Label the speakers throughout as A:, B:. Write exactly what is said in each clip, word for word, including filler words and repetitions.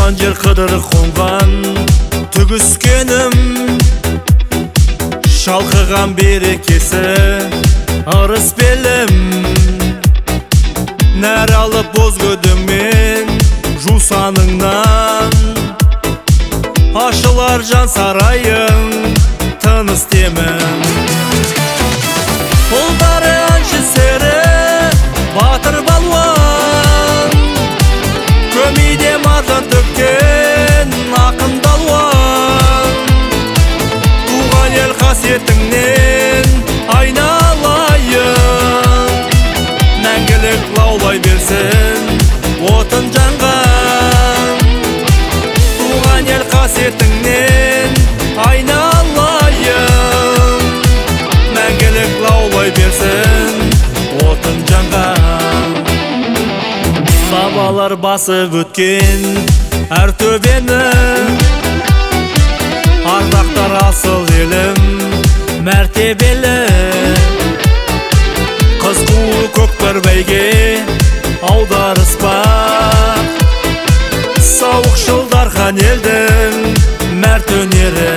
A: туған жер қыдыр қонған түгіскенім, шалқыған берекесі ырыс белім. Нәр алып боз көдіңмен жусаныңнан, ашылар жан сарайың тыныс демім. Ұлдары әнші сері батыр балуан, көмейде маржан төккен ақын балуан. Туған ел қасиетіңнен айналайын, мәңгілік лаулай берсін отын жанған. Туған ел қасиетіңнен айналайын, мәңгілік лаулай берсін отын жанған. Бабалар басып өткен әр төбені, ардақтар асыл елім мәртебелі. Қыз қуы көкпар бәйге аударыспақ, сауықшыл дархан елдің мәрт өнері.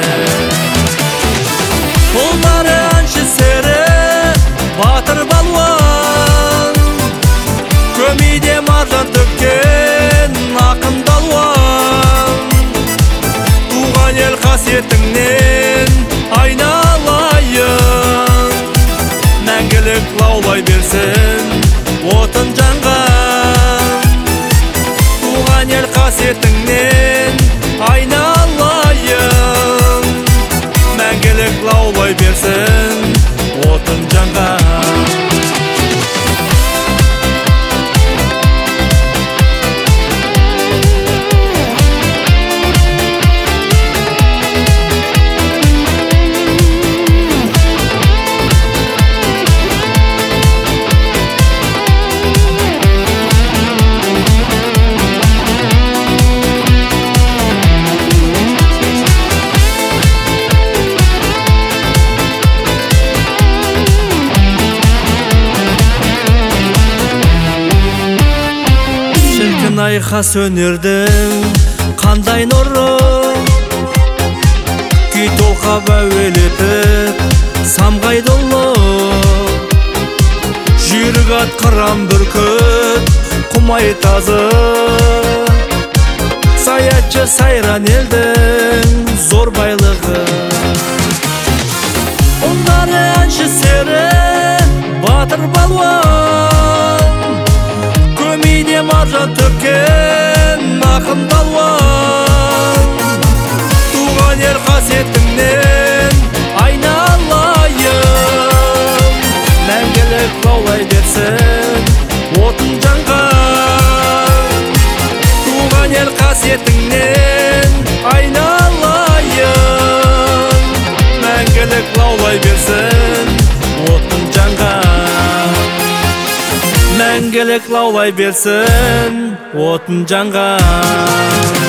A: Ұлдары әнші сері батыр балуан, көмейде маржан төккен ақын балуан. Туған ел қасиетіңнен айналайын, мәңгілік лаулай берсін отын жанған. Туған ел қасиетіңнен айналайын, мәңгілік лаулай берсін отын жанған. Айқас өнердің қандай нұры, күй толқап әуелетіп самғай долы. Жүйрік ат қыран бүркіт құмай тазы, саятшы сайран елдің зор байлығы. Ұлдары әнші сері батыр балуан, көмейде маржан төккен ақын балуан. Туған ел қасиетіңнен айналайын, мәңгілік лаулай берсін отын жанған. Туған ел қасиетіңнен айналайын, мәңгілік лаулай берсін отын жанған. Мәңгілік лаулай берсін отын жанған.